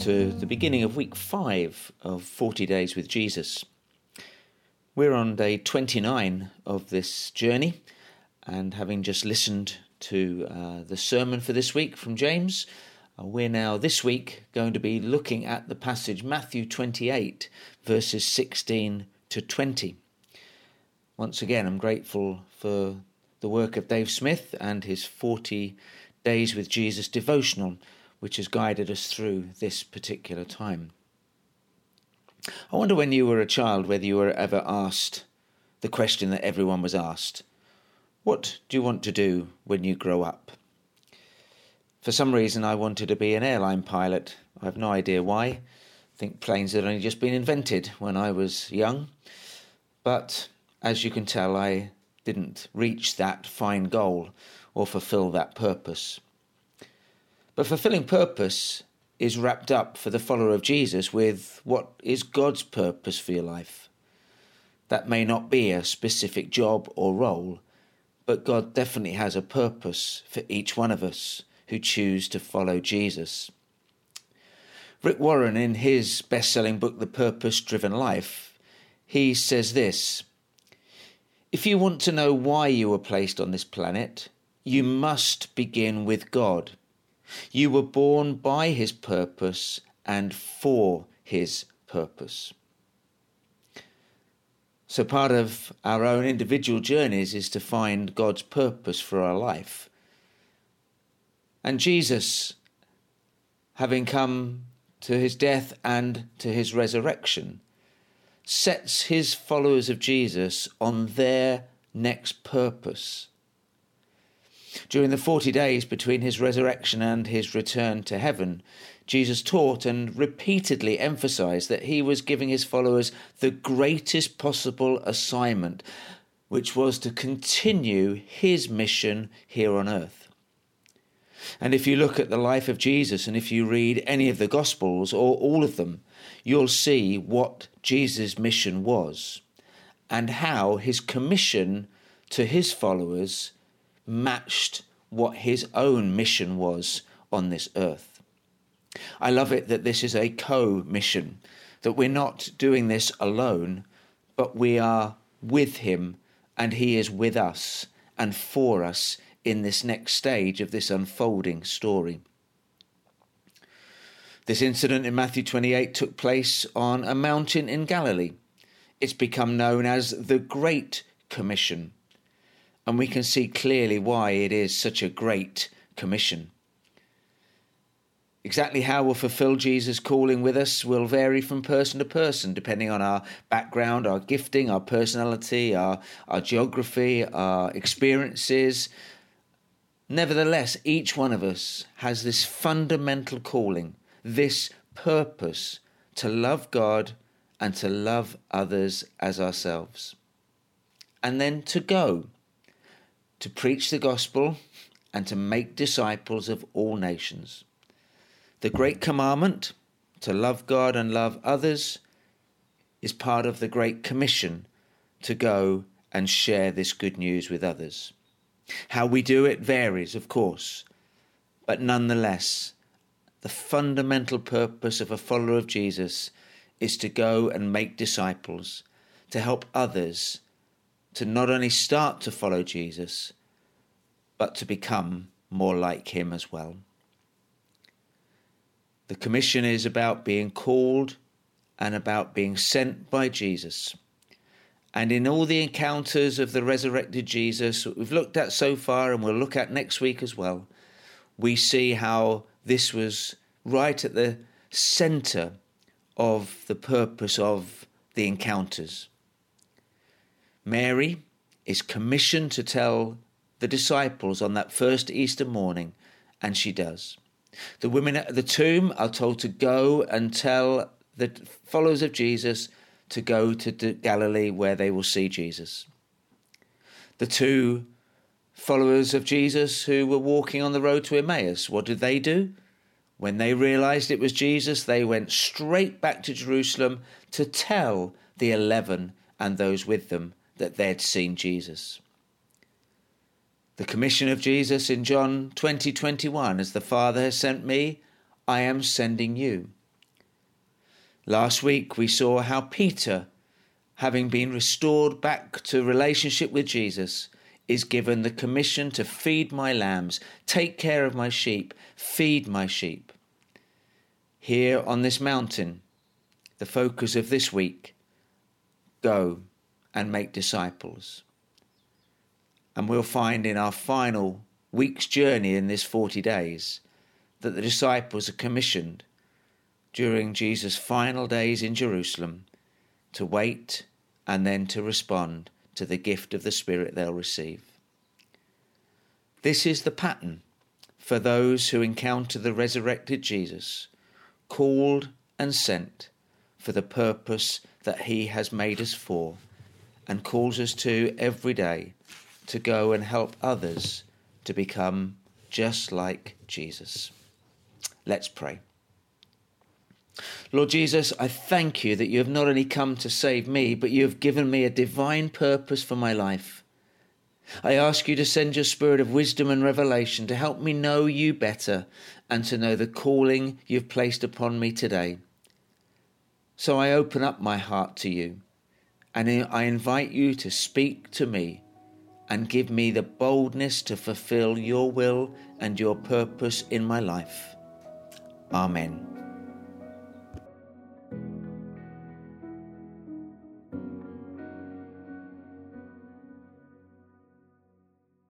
to the beginning of week 5 of 40 Days with Jesus. We're on day 29 of this journey, and having just listened to the sermon for this week from James, we're now this week going to be looking at the passage Matthew 28, verses 16 to 20. Once again, I'm grateful for the work of Dave Smith and his 40 Days with Jesus devotional, which has guided us through this particular time. I wonder, when you were a child, whether you were ever asked the question that everyone was asked: what do you want to do when you grow up? For some reason, I wanted to be an airline pilot. I have no idea why. I think planes had only just been invented when I was young. But as you can tell, I didn't reach that fine goal or fulfill that purpose. But fulfilling purpose is wrapped up for the follower of Jesus with what is God's purpose for your life. That may not be a specific job or role, but God definitely has a purpose for each one of us who choose to follow Jesus. Rick Warren, in his best-selling book, The Purpose-Driven Life, he says this: if you want to know why you were placed on this planet, you must begin with God. You were born by his purpose and for his purpose. So part of our own individual journeys is to find God's purpose for our life. And Jesus, having come to his death and to his resurrection, sets his followers of Jesus on their next purpose. During the 40 days between his resurrection and his return to heaven, Jesus taught and repeatedly emphasized that he was giving his followers the greatest possible assignment, which was to continue his mission here on earth. And if you look at the life of Jesus, and if you read any of the Gospels or all of them, you'll see what Jesus' mission was and how his commission to his followers matched what his own mission was on this earth. I love it that this is a co-mission, that we're not doing this alone, but we are with him and he is with us and for us in this next stage of this unfolding story. This incident in Matthew 28 took place on a mountain in Galilee. It's become known as the Great Commission, and we can see clearly why it is such a great commission. Exactly how we'll fulfill Jesus' calling with us will vary from person to person, depending on our background, our gifting, our personality, our geography, our experiences. Nevertheless, each one of us has this fundamental calling, this purpose to love God and to love others as ourselves. And then to go, to preach the gospel and to make disciples of all nations. The great commandment, to love God and love others, is part of the Great Commission to go and share this good news with others. How we do it varies, of course, but nonetheless, the fundamental purpose of a follower of Jesus is to go and make disciples, to help others to not only start to follow Jesus, but to become more like him as well. The commission is about being called and about being sent by Jesus. And in all the encounters of the resurrected Jesus that we've looked at so far and we'll look at next week as well, we see how this was right at the centre of the purpose of the encounters. Mary is commissioned to tell the disciples on that first Easter morning, and she does. The women at the tomb are told to go and tell the followers of Jesus to go to Galilee where they will see Jesus. The two followers of Jesus who were walking on the road to Emmaus, what did they do? When they realized it was Jesus, they went straight back to Jerusalem to tell the 11 and those with them that they'd seen Jesus. The commission of Jesus in John 20:21, as the Father has sent me, I am sending you. Last week we saw how Peter, having been restored back to relationship with Jesus, is given the commission to feed my lambs, take care of my sheep, feed my sheep. Here on this mountain, the focus of this week, go and make disciples. And we'll find in our final week's journey in this 40 days that the disciples are commissioned during Jesus' final days in Jerusalem to wait and then to respond to the gift of the Spirit they'll receive. This is the pattern for those who encounter the resurrected Jesus, called and sent for the purpose that he has made us for, and calls us to every day to go and help others to become just like Jesus. Let's pray. Lord Jesus, I thank you that you have not only come to save me, but you have given me a divine purpose for my life. I ask you to send your spirit of wisdom and revelation to help me know you better and to know the calling you've placed upon me today. So I open up my heart to you, and I invite you to speak to me and give me the boldness to fulfill your will and your purpose in my life. Amen.